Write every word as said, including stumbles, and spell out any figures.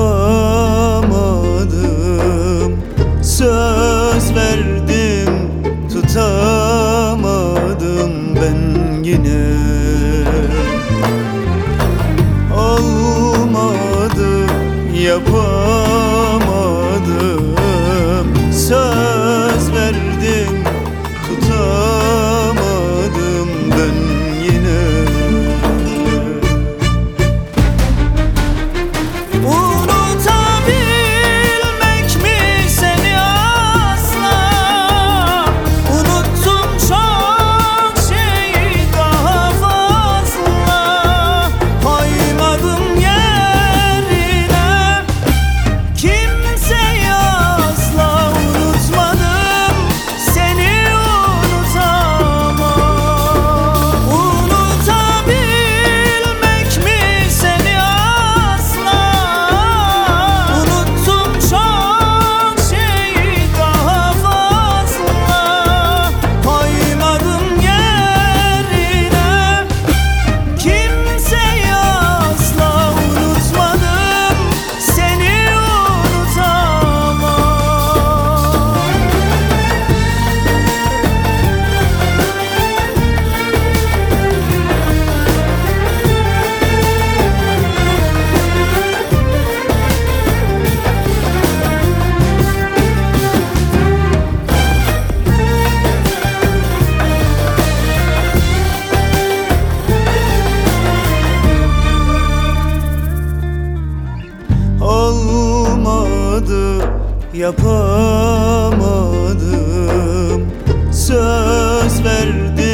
yapamadım. Söz verdim, tutamadım ben yine. Olmadı, yapamadım. Söz verdim, tutamadım ben yine. Unutabilmek mi seni asla? Unuttum çok şey daha fazla. Koymadım yerine kimseyi asla. Unutmadım seni, unutamam. Unutabilmek mi seni asla? Unuttum çok şey daha fazla. Koymadım yerine kimseyi asla. Unutmadım seni, unutamam. Olmadı, yapamadım. Söz verdim,